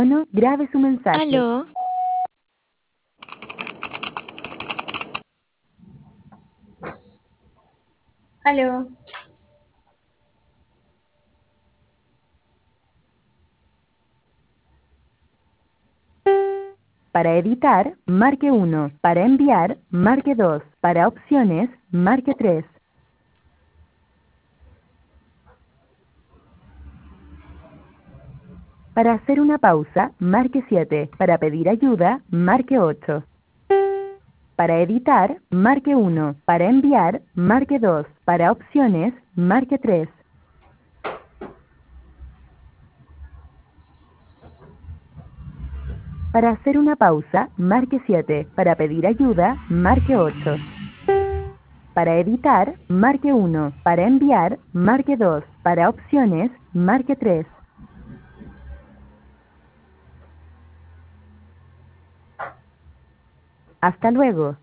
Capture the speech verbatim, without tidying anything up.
No, grabe su mensaje. ¿Aló? Aló. Para editar, marque uno. Para enviar, marque dos. Para opciones, marque tres. Para hacer una pausa, marque siete. Para pedir ayuda, marque ocho. Para editar, marque uno. Para enviar, marque dos. Para opciones, marque tres. Para hacer una pausa, marque siete. Para pedir ayuda, marque ocho. Para editar, marque uno. Para enviar, marque dos. Para opciones, marque tres. Hasta luego.